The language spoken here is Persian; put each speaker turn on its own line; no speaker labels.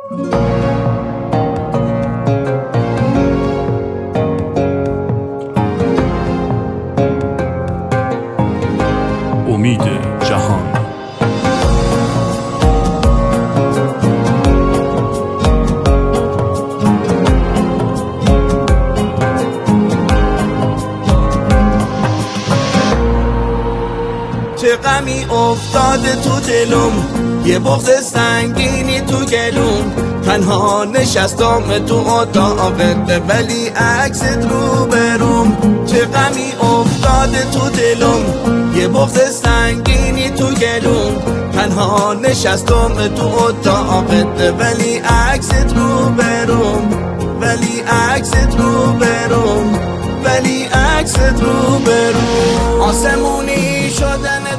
امید جهان.
چه غمی افتاده تو دلم، یه بغض سنگینی تو گلوم. تنها نشستم تو اتاقت ولی عکست رو بروم. چه غمی افتاده تو دلم، یه بغض سنگینی تو گلوم. تنها نشستم تو اتاقت ولی عکست رو بروم. ولی عکست رو بروم. ولی عکست رو بروم. آسمونی شدن